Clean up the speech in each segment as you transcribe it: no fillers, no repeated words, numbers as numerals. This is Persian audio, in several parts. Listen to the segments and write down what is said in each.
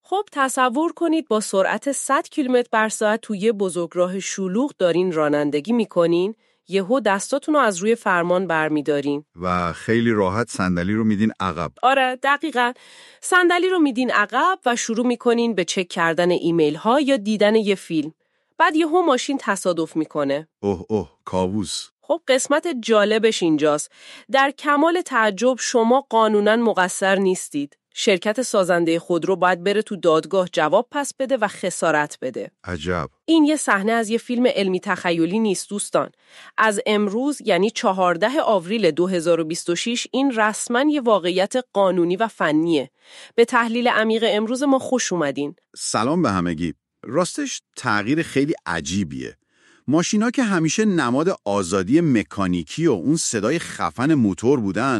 خب تصور کنید با سرعت 100 کیلومتر بر ساعت توی بزرگراه شلوغ دارین رانندگی میکنین، یهو دستاتون رو از روی فرمان برمیدارین و خیلی راحت صندلی رو میدین عقب. آره دقیقاً. صندلی رو میدین عقب و شروع میکنین به چک کردن ایمیل ها یا دیدن یه فیلم. بعد یهو ماشین تصادف میکنه. اوه کاووس. خب قسمت جالبش اینجاست. در کمال تعجب شما قانوناً مقصر نیستید. شرکت سازنده خودرو باید بره تو دادگاه جواب پس بده و خسارت بده. عجب. این یه صحنه از یه فیلم علمی تخیلی نیست دوستان. از امروز یعنی 14 آوریل 2026 این رسما یه واقعیت قانونی و فنیه. به تحلیل عمیق امروز ما خوش اومدین. سلام به همگی. راستش تغییر خیلی عجیبیه. ماشینا که همیشه نماد آزادی مکانیکی و اون صدای خفن موتور بودن،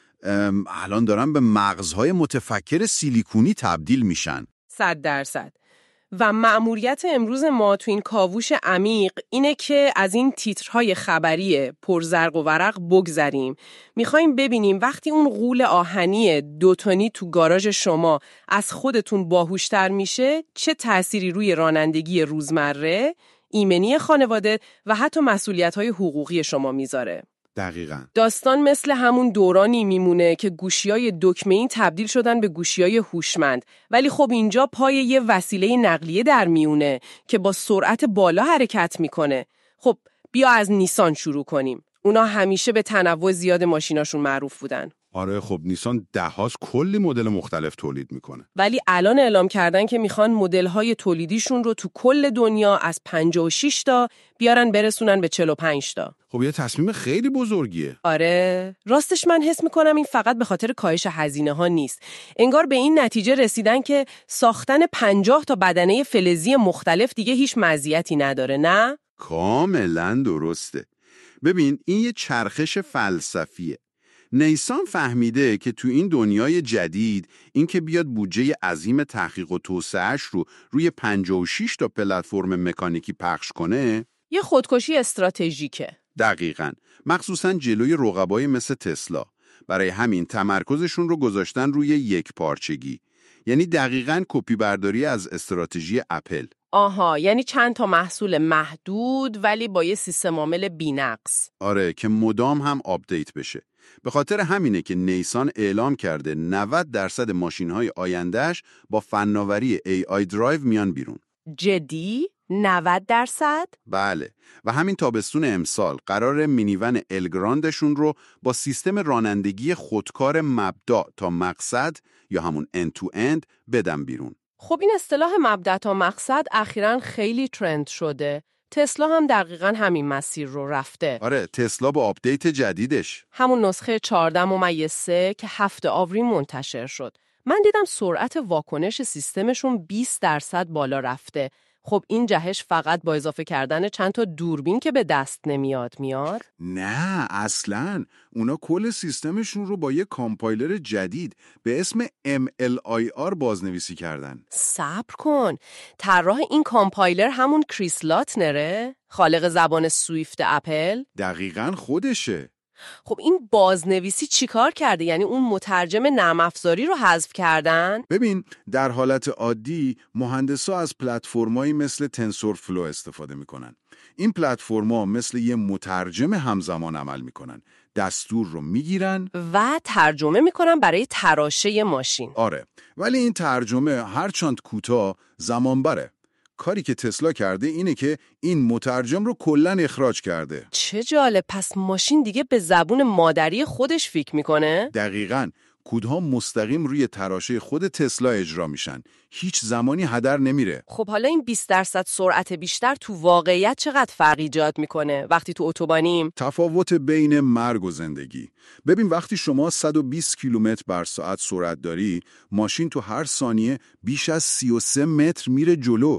الان دارن به مغزهای متفکر سیلیکونی تبدیل میشن. 100%. و مأموریت امروز ما تو این کاوش عمیق اینه که از این تیترهای خبری پرزرق و ورق بگذریم. میخوایم ببینیم وقتی اون غول آهنی 2 تنی تو گاراژ شما از خودتون باهوشتر میشه، چه تأثیری روی رانندگی روزمره، ایمنی خانواده و حتی مسئولیت‌های حقوقی شما میذاره. دقیقاً. داستان مثل همون دورانی میمونه که گوشی‌های دکمه‌ای تبدیل شدن به گوشی‌های هوشمند، ولی خب اینجا پای یه وسیله نقلیه در میونه که با سرعت بالا حرکت میکنه. خب بیا از نیسان شروع کنیم. اونا همیشه به تنوع زیاد ماشیناشون معروف بودن. آره خب نیسان ده‌هاست کلی مدل مختلف تولید میکنه. ولی الان اعلام کردن که میخوان مدل‌های تولیدیشون رو تو کل دنیا از 56 تا بیارن برسونن به 45 تا. خب یه تصمیم خیلی بزرگیه. آره، راستش من حس میکنم این فقط به خاطر کاهش هزینه‌ها نیست. انگار به این نتیجه رسیدن که ساختن 50 تا بدنه فلزی مختلف دیگه هیچ مزیتی نداره، نه؟ کاملا درسته. ببین این یه چرخش فلسفیه. نیسان فهمیده که تو این دنیای جدید این که بیاد بودجه عظیم تحقیق و توسعهش رو روی 56 تا پلتفرم مکانیکی پخش کنه، یه خودکشی استراتژیکه. دقیقاً، مخصوصاً جلوی رقبای مثل تسلا. برای همین تمرکزشون رو گذاشتن روی یک پارچگی. یعنی دقیقاً کپی برداری از استراتژی اپل. آها، یعنی چند تا محصول محدود ولی با یه سیستم عامل بی‌نقص. آره که مدام هم آپدیت بشه. به خاطر همینه که نیسان اعلام کرده 90% ماشین‌های آیندهش با فناوری AI درایو میان بیرون. جدی؟ 90%؟ بله، و همین تابستون امسال قرار مینیون الگراندشون رو با سیستم رانندگی خودکار مبدا تا مقصد یا همون end to end بدن بیرون. خب این اصطلاح مبدا تا مقصد اخیراً خیلی ترند شده. تسلا هم دقیقاً همین مسیر رو رفته. آره، تسلا با آپدیت جدیدش، همون نسخه 14/3 که 7 آوریل منتشر شد. من دیدم سرعت واکنش سیستمشون 20% بالا رفته. خب این جهش فقط با اضافه کردن چند تا دوربین که به دست نمیاد میاد؟ نه اصلاً. اونا کل سیستمشون رو با یه کامپایلر جدید به اسم MLIR بازنویسی کردن. صبر کن. طراح این کامپایلر همون کریس لاتنره؟ خالق زبان سویفت اپل؟ دقیقاً خودشه. خب این بازنویسی چیکار کرده؟ یعنی اون مترجم نرم افزاری رو حذف کردن؟ ببین در حالت عادی مهندسا از پلتفرمایی مثل تنسورفلو استفاده میکنن. این پلتفرما مثل یه مترجم همزمان عمل میکنن. دستور رو میگیرن و ترجمه میکنن برای تراشه ماشین. آره، ولی این ترجمه هرچند کوتاه زمان بره. کاری که تسلا کرده اینه که این مترجم رو کلاً اخراج کرده. چه جالب، پس ماشین دیگه به زبون مادری خودش فکر میکنه؟ دقیقاً، کودها مستقیم روی تراشه خود تسلا اجرا میشن. هیچ زمانی هدر نمیره. خب حالا این 20% سرعت بیشتر تو واقعیت چقدر فرق ایجاد میکنه وقتی تو اتوبانیم؟ تفاوت بین مرگ و زندگی. ببین وقتی شما 120 کیلومتر بر ساعت سرعت داری، ماشین تو هر ثانیه بیش از 33 متر میره جلو.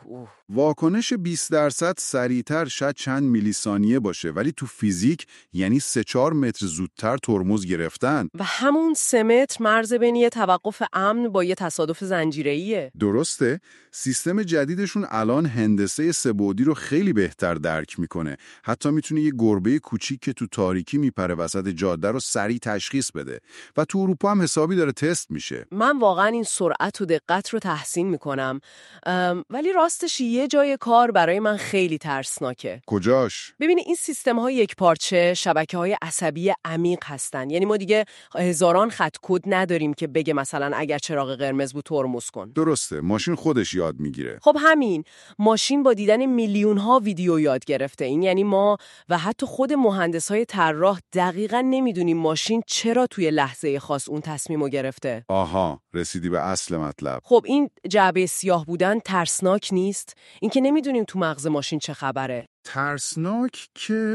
واکنش 20% سریعتر شاید چند میلی ثانیه باشه، ولی تو فیزیک یعنی 3-4 متر زودتر ترمز گرفتن. و همون 3 متر مرز بین یه توقف امن با یه تصادف زنجیره‌ایه. درسته؟ سیستم جدیدشون الان هندسه سه‌بعدی رو خیلی بهتر درک میکنه. حتی میتونه یه گربه کوچیک که تو تاریکی میپره وسط جاده رو سریع تشخیص بده و تو اروپا هم حسابی داره تست میشه. من واقعا این سرعت و دقت رو تحسین میکنم، ولی راستش یه جای کار برای من خیلی ترسناکه. کجاش؟ ببینید این سیستم‌های یکپارچه شبکه‌های عصبی عمیق هستن. یعنی ما دیگه هزاران خط کد نداریم که بگه مثلا اگر چراغ قرمز بود ترمز کن. درسته، ماشین خودش یاد میگیره. خب همین، ماشین با دیدن میلیون‌ها ویدیو یاد گرفته. این یعنی ما و حتی خود مهندس‌های طراح دقیقاً نمیدونیم ماشین چرا توی لحظه خاص اون تصمیمو گرفته. آها، رسیدی به اصل مطلب. خب این جعبه سیاه بودن ترسناک نیست؟ این که نمیدونیم تو مغز ماشین چه خبره. ترسناک که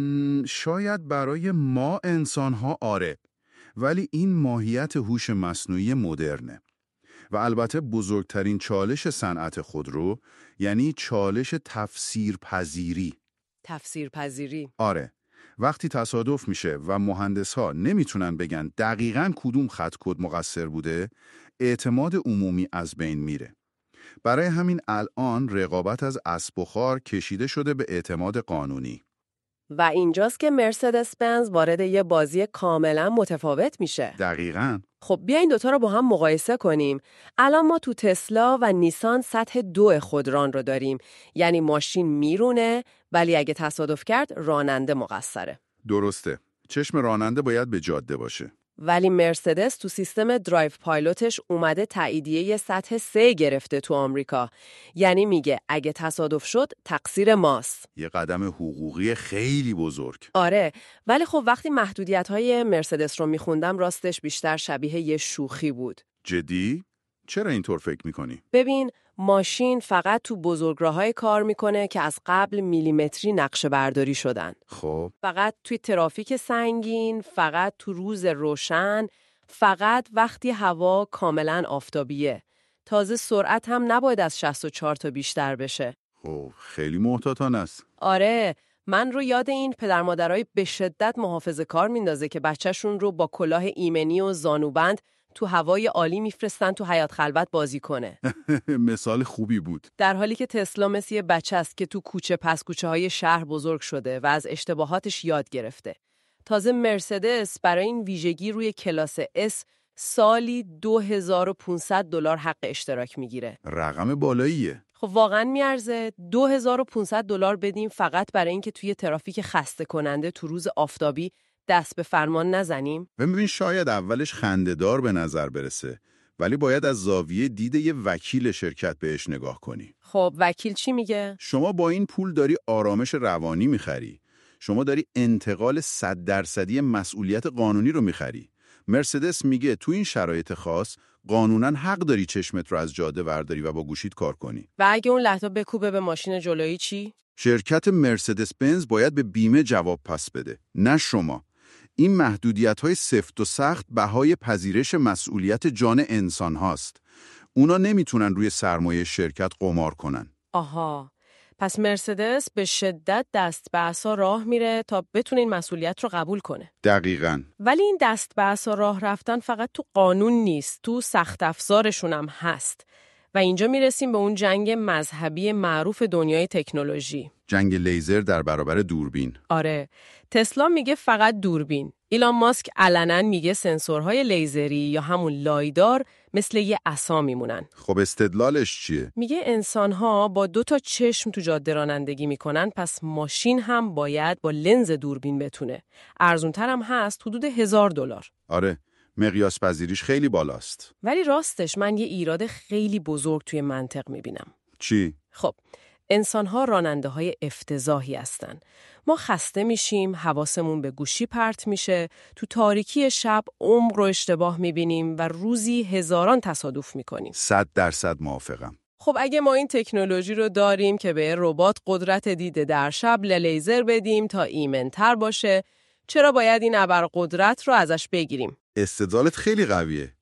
شاید برای ما انسان‌ها آره، ولی این ماهیت هوش مصنوعی مدرنه. و البته بزرگترین چالش صنعت خودرو یعنی چالش تفسیرپذیری. تفسیرپذیری. آره، وقتی تصادف میشه و مهندس‌ها نمیتونن بگن دقیقاً کدوم خط کد مقصر بوده، اعتماد عمومی از بین میره. برای همین الان رقابت از اسب و خار کشیده شده به اعتماد قانونی. و اینجاست که مرسدس بنز وارد یه بازی کاملا متفاوت میشه. دقیقاً. خب بیاین دوتا رو با هم مقایسه کنیم. الان ما تو تسلا و نیسان سطح 2 خودران رو داریم. یعنی ماشین میرونه ولی اگه تصادف کرد راننده مقصره. درسته. چشم راننده باید به جاده باشه. ولی مرسدس تو سیستم درایو پایلوتش اومده تاییدیه سطح 3 گرفته تو آمریکا. یعنی میگه اگه تصادف شد تقصیر ماست. یه قدم حقوقی خیلی بزرگ. آره، ولی خب وقتی محدودیت‌های مرسدس رو میخوندم راستش بیشتر شبیه یه شوخی بود. جدی؟ چرا اینطور فکر میکنی؟ ببین، ماشین فقط تو بزرگراه‌های کار میکنه که از قبل میلیمتری نقشه برداری شدن. خب فقط توی ترافیک سنگین، فقط تو روز روشن، فقط وقتی هوا کاملا آفتابیه. تازه سرعت هم نباید از 64 تا بیشتر بشه. خب خیلی محتاطانه است. آره، من رو یاد این پدر مادرای به شدت محافظه‌کار میندازه که بچه‌شون رو با کلاه ایمنی و زانوبند تو هوای عالی میفرستن تو حیاط خلوت بازی کنه. مثال خوبی بود. در حالی که تسلا مثل یه بچه است که تو کوچه پس کوچه های شهر بزرگ شده و از اشتباهاتش یاد گرفته. تازه مرسدس برای این ویژگی روی کلاس S سالی $2500 حق اشتراک میگیره. رقم بالاییه. خب واقعا میارزه $2500 بدیم فقط برای اینکه توی ترافیک خسته کننده تو روز آفتابی دست به فرمان نزنیم؟ ببین شاید اولش خنده‌دار به نظر برسه، ولی باید از زاویه دید یه وکیل شرکت بهش نگاه کنی. خب وکیل چی میگه؟ شما با این پول داری آرامش روانی میخری. شما داری انتقال 100% مسئولیت قانونی رو میخری. مرسدس میگه تو این شرایط خاص قانونا حق داری چشمت رو از جاده ورداری و با گوشیت کار کنی. و اگه اون لحظه بکوبه به ماشین جلویی چی؟ شرکت مرسدس بنز باید به بیمه جواب پس بده، نه شما. این محدودیت‌های سفت و سخت بهای پذیرش مسئولیت جان انسان هاست. اونا نمیتونن روی سرمایه شرکت قمار کنن. آها. پس مرسدس به شدت دست به عصا راه میره تا بتونه این مسئولیت رو قبول کنه. دقیقاً. ولی این دست به عصا راه رفتن فقط تو قانون نیست، تو سخت افزارشون هم هست. و اینجا میرسیم به اون جنگ مذهبی معروف دنیای تکنولوژی. جنگ لیزر در برابر دوربین. آره، تسلا میگه فقط دوربین. ایلان ماسک علنا میگه سنسورهای لیزری یا همون لایدار مثل یه عصا میمونن. خب استدلالش چیه؟ میگه انسان‌ها با 2 تا چشم تو جاده رانندگی میکنن، پس ماشین هم باید با لنز دوربین بتونه. ارزونتر هم هست، حدود $1000. آره، مقیاس پذیریش خیلی بالاست. ولی راستش من یه ایراد خیلی بزرگ توی منطق میبینم. چی؟ خب انسان‌ها راننده‌های افتضاحی هستن. ما خسته میشیم، حواسمون به گوشی پرت میشه، تو تاریکی شب عمق رو اشتباه میبینیم و روزی هزاران تصادف میکنیم. 100% موافقم. خب اگه ما این تکنولوژی رو داریم که به ربات قدرت دید در شب لیزر بدیم تا ایمن‌تر باشه، چرا باید این ابرقدرت رو ازش بگیریم؟ استدلالت خیلی قویه.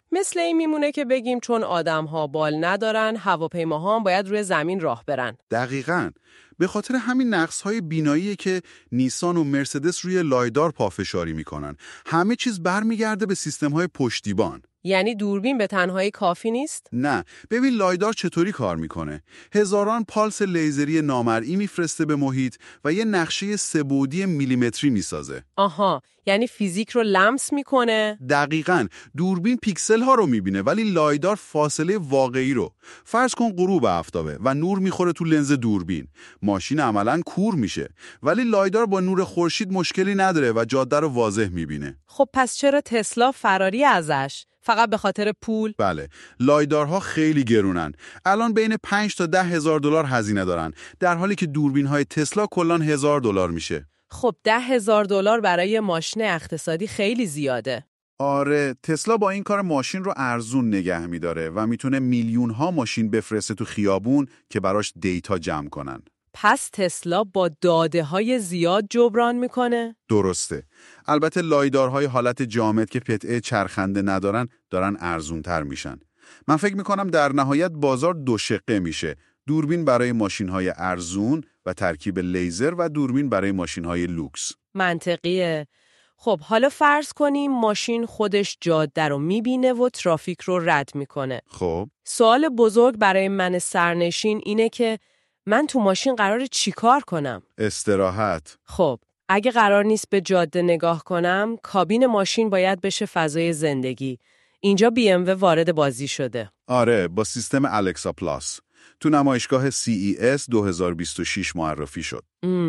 مثل این میمونه که بگیم چون آدم‌ها بال ندارن، هواپیماها هم باید روی زمین راه برن. دقیقاً. به خاطر همین نقص‌های بیناییه که نیسان و مرسدس روی لایدار پافشاری میکنن. همه چیز برمیگرده به سیستم‌های پشتیبان. یعنی دوربین به تنهایی کافی نیست؟ نه، ببین لایدار چطوری کار میکنه. هزاران پالس لیزری نامرئی میفرسته به محیط و یه نقشه 3 بعدی میلیمتری میسازه. آها، یعنی فیزیک رو لمس میکنه؟ دقیقاً. دوربین پیکسل ها رو میبینه ولی لایدار فاصله واقعی رو. فرض کن غروب آفتابه و نور میخوره تو لنز دوربین. ماشین عملاً کور میشه. ولی لایدار با نور خورشید مشکلی نداره و جاده رو واضح میبینه. خب پس چرا تسلا فراری ازش؟ فقط به خاطر پول؟ بله، لایدارها خیلی گرونن. الان بین 5 تا 10 هزار دلار هزینه دارن، در حالی که دوربین های تسلا کلاً $1000 میشه. خب $10,000 برای ماشین اقتصادی خیلی زیاده. آره، تسلا با این کار ماشین رو ارزون نگه میداره و میتونه میلیون ها ماشین بفرسته تو خیابون که براش دیتا جمع کنن. پس تسلا با داده های زیاد جبران میکنه؟ درسته. البته لایدارهای حالت جامد که قطعه چرخنده ندارن دارن ارزونتر میشن. من فکر میکنم در نهایت بازار دو شقه میشه. دوربین برای ماشین‌های ارزون و ترکیب لیزر و دوربین برای ماشین‌های لوکس. منطقیه. خب حالا فرض کنیم ماشین خودش جاده رو میبینه و ترافیک رو رد میکنه. خب سوال بزرگ برای من سرنشین اینه که من تو ماشین قراره چیکار کنم؟ استراحت. خب اگه قرار نیست به جاده نگاه کنم، کابین ماشین باید بشه فضای زندگی. اینجا BMW وارد بازی شده. آره، با سیستم الکسا پلاس. تو نمایشگاه CES 2026 معرفی شد.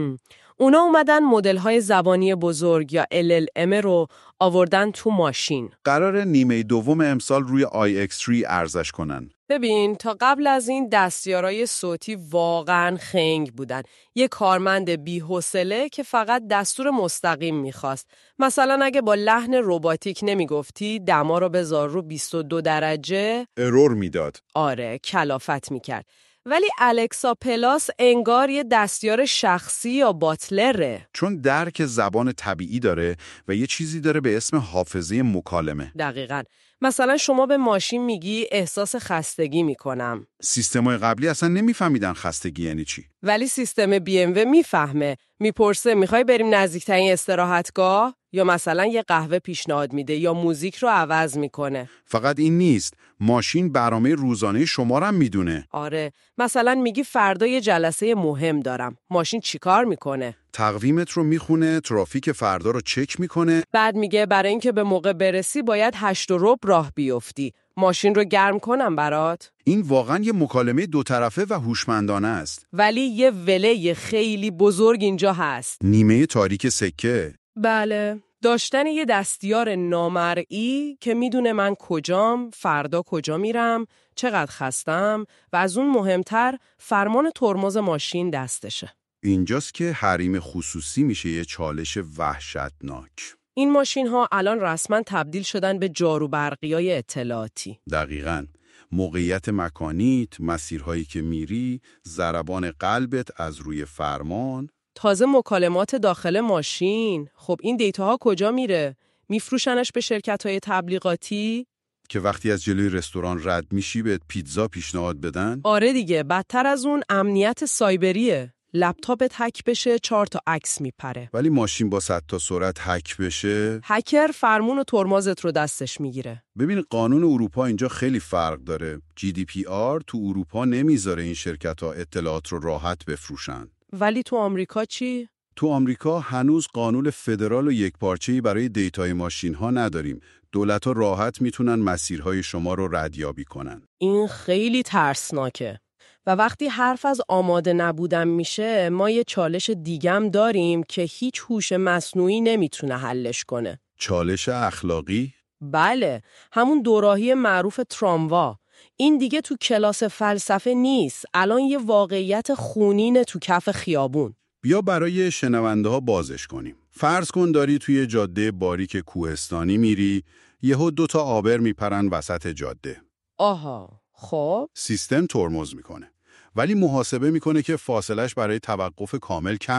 اونا اومدن مدل‌های زبانی بزرگ یا LLM رو آوردن تو ماشین. قرار نیمه دوم امسال روی iX3 ارزش کنن. ببین تا قبل از این دستیارای صوتی واقعاً خنگ بودن. یه کارمند بی‌حوصله که فقط دستور مستقیم می‌خواست. مثلا اگه با لحن رباتیک نمیگفتی دما رو بذار رو 22 درجه، ارور میداد. آره کلافت میکرد. ولی الکسا پلاس انگار یه دستیار شخصی یا باتلره. چون درک زبان طبیعی داره و یه چیزی داره به اسم حافظه مکالمه. دقیقاً. مثلا شما به ماشین میگی احساس خستگی میکنم. سیستم‌های قبلی اصلا نمیفهمیدن خستگی یعنی چی. ولی سیستم BMW میفهمه. میپرسه میخوای بریم نزدیکترین استراحتگاه؟ یا مثلا یه قهوه پیشنهاد میده یا موزیک رو عوض میکنه. فقط این نیست، ماشین برنامه روزانه شما رو هم میدونه. آره، مثلا میگی فردا یه جلسه مهم دارم. ماشین چیکار میکنه؟ تقویمت رو میخونه، ترافیک فردا رو چک میکنه. بعد میگه برای اینکه به موقع برسی باید 8:15 راه بیفتی. ماشین رو گرم کنم برات؟ این واقعا یه مکالمه دو طرفه و هوشمندانه است. ولی یه وله خیلی بزرگ اینجا هست. نیمه تاریک سکه. بله، داشتن یه دستیار نامرئی که میدونه من کجام، فردا کجا میرم، چقدر خستم و از اون مهمتر فرمان ترمز ماشین دستشه. اینجاست که حریم خصوصی میشه یه چالش وحشتناک. این ماشین ها الان رسما تبدیل شدن به جاروبرقیای اطلاعاتی. دقیقاً. موقعیت مکانیت، مسیرهایی که میری، ضربان قلبت از روی فرمان. تازه مکالمات داخل ماشین. خب این دیتاها کجا میره؟ میفروشنش به شرکت‌های تبلیغاتی؟ که وقتی از جلوی رستوران رد میشی بهت پیتزا پیشنهاد بدن؟ آره دیگه، بدتر از اون امنیت سایبریه. لپتاپت هک بشه 4 تا عکس میپره. ولی ماشین با 100 تا سرعت هک بشه؟ هکر فرمون و ترمزت رو دستش میگیره. ببین قانون اروپا اینجا خیلی فرق داره. GDPR تو اروپا نمیذاره این شرکت‌ها اطلاعات رو راحت بفروشن. ولی تو آمریکا چی؟ تو آمریکا هنوز قانون فدرال و یکپارچه‌ای برای دیتای ماشین‌ها نداریم. دولت‌ها راحت میتونن مسیرهای شما رو ردیابی کنن. این خیلی ترسناکه. و وقتی حرف از آماده نبودن میشه، ما یه چالش دیگم داریم که هیچ هوش مصنوعی نمیتونه حلش کنه. چالش اخلاقی؟ بله، همون دوراهی معروف تراموا. این دیگه تو کلاس فلسفه نیست. الان یه واقعیت خونینه تو کف خیابون. بیا برای شنونده ها بازش کنیم. فرض کن داری توی جاده باریک کوهستانی میری، یهو 2 تا آبر میپرن وسط جاده. آها، خب سیستم ترمز میکنه. ولی محاسبه میکنه که فاصلش برای توقف کامل کمه.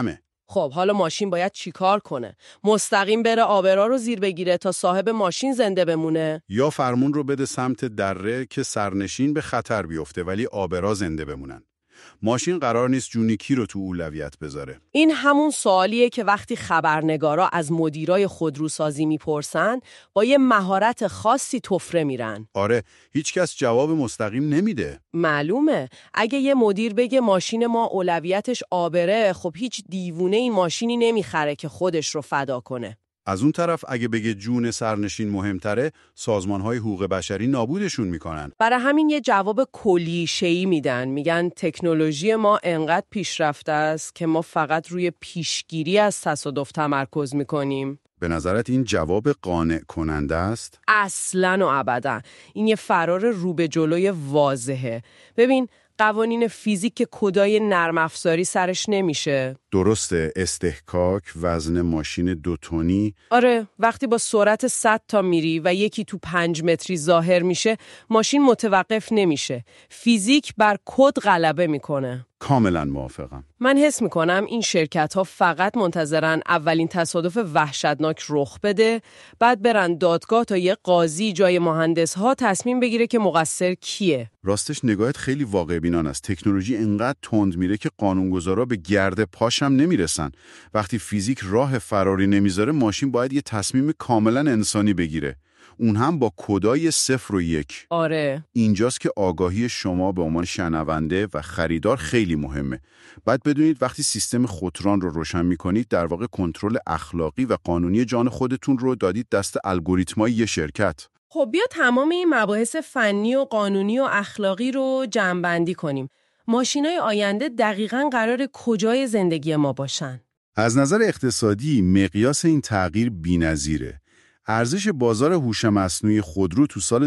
خب حالا ماشین باید چیکار کنه؟ مستقیم بره آبرا رو زیر بگیره تا صاحب ماشین زنده بمونه؟ یا فرمون رو بده سمت دره که سرنشین به خطر بیفته ولی آبرا زنده بمونن. ماشین قرار نیست جون کی رو تو اولویت بذاره. این همون سوالیه که وقتی خبرنگارا از مدیرای خودروسازی میپرسن با یه مهارت خاصی طفره میرن. آره، هیچکس جواب مستقیم نمیده. معلومه. اگه یه مدیر بگه ماشین ما اولویتش آبره، خب هیچ دیوونه این ماشینی نمیخره که خودش رو فدا کنه. از اون طرف اگه بگه جون سرنشین مهمتره، سازمان‌های حقوق بشری نابودشون میکنن. برای همین یه جواب کلیشه‌ای میدن. میگن تکنولوژی ما انقدر پیشرفته است که ما فقط روی پیشگیری از تصادف تمرکز میکنیم. به نظرت این جواب قانع کننده است؟ اصلاً و ابداً. این یه فرار رو به جلوی واضحه. ببین، قوانین فیزیک که کدای نرم افزاری سرش نمیشه. درسته، استحکاک، وزن ماشین 2 تنی. آره، وقتی با سرعت 100 تا میری و یکی تو 5 متری ظاهر میشه، ماشین متوقف نمیشه. فیزیک بر کد غلبه میکنه. کاملا موافقم. من حس میکنم این شرکت ها فقط منتظرن اولین تصادف وحشتناک رخ بده، بعد برن دادگاه تا یه قاضی جای مهندس ها تصمیم بگیره که مقصر کیه. راستش نگاهت خیلی واقع بینانه است. تکنولوژی انقدر تند میره که قانونگذارا به گرد پاشم نمیرسن. وقتی فیزیک راه فراری نمیذاره، ماشین باید یه تصمیم کاملا انسانی بگیره. اون هم با کدای 0 و 1. آره. اینجاست که آگاهی شما به عنوان شنونده و خریدار خیلی مهمه. باید بدونید وقتی سیستم خودران رو روشن می‌کنید، در واقع کنترل اخلاقی و قانونی جان خودتون رو دادید دست الگوریتمای یه شرکت. خب بیا تمام این مباحث فنی و قانونی و اخلاقی رو جمع‌بندی کنیم. ماشینای آینده دقیقاً قرار کجای زندگی ما باشن؟ از نظر اقتصادی مقیاس این تغییر بی‌نظیره. ارزش بازار هوش مصنوعی خودرو تو سال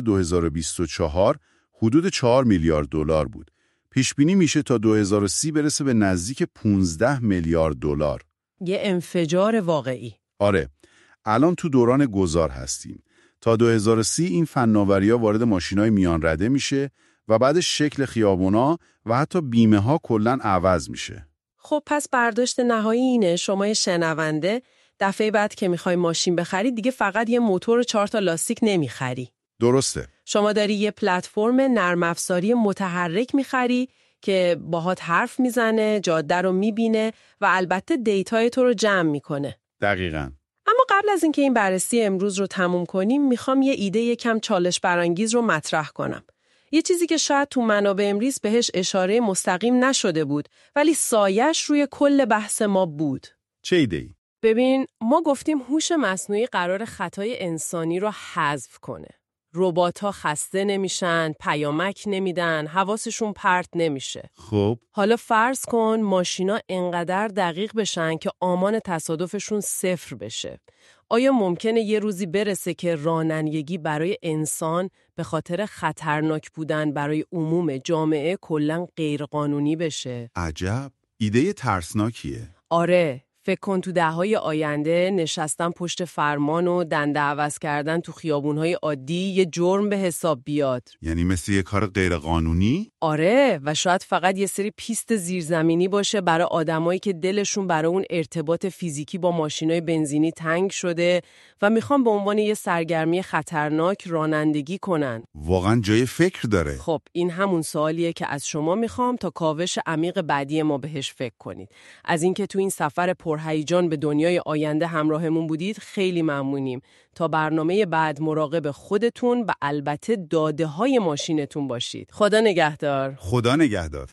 2024 حدود 4 میلیارد دلار بود. پیش بینی میشه تا 2030 برسه به نزدیک 15 میلیارد دلار. یه انفجار واقعی. آره، الان تو دوران گذار هستیم. تا 2030 این فناوری‌ها وارد ماشینای میان رده میشه و بعدش شکل خیابونا و حتی بیمه ها کلاً عوض میشه. خب پس برداشت نهایی اینه شما شنونده دفعه بعد که میخوای ماشین بخری دیگه فقط یه موتور و 4 تا لاستیک نمیخری. درسته. شما داری یه پلتفرم نرم افزاری متحرک میخری که باهات حرف میزنه، جاده رو میبینه و البته دیتای تو رو جمع میکنه. دقیقاً. اما قبل از اینکه این بررسی امروز رو تموم کنیم میخوام یه ایده یکم چالش برانگیز رو مطرح کنم. یه چیزی که شاید تو منابع امروز بهش اشاره مستقیم نشده بود ولی سایش روی کل بحث ما بود. چه ایده‌ای؟ ببین، ما گفتیم هوش مصنوعی قرار خطای انسانی رو حذف کنه. ربات‌ها خسته نمیشن، پیامک نمیدن، حواسشون پرت نمیشه. خب حالا فرض کن ماشینا انقدر دقیق بشن که آمان تصادفشون 0 بشه. آیا ممکنه یه روزی برسه که رانندگی برای انسان به خاطر خطرناک بودن برای عموم جامعه کلاً غیرقانونی بشه؟ عجب، ایده ترسناکیه. آره، فکر کن تو دهه‌های آینده نشستن پشت فرمان و دنده عوض کردن تو خیابون‌های عادی یه جرم به حساب بیاد. یعنی مثل یه کار غیرقانونی؟ آره، و شاید فقط یه سری پیست زیرزمینی باشه برای آدمایی که دلشون برای اون ارتباط فیزیکی با ماشینای بنزینی تنگ شده و میخوان به عنوان یه سرگرمی خطرناک رانندگی کنن. واقعا جای فکر داره. خب این همون سوالیه که از شما میخوام تا کاوش عمیق بعدی ما بهش فکر کنید. از اینکه تو این سفر پرهیجان به دنیای آینده همراهمون بودید خیلی ممنونیم. تا برنامه بعد مراقب خودتون و البته داده‌های ماشینتون باشید. خدا نگهدار. خدا نگهدار.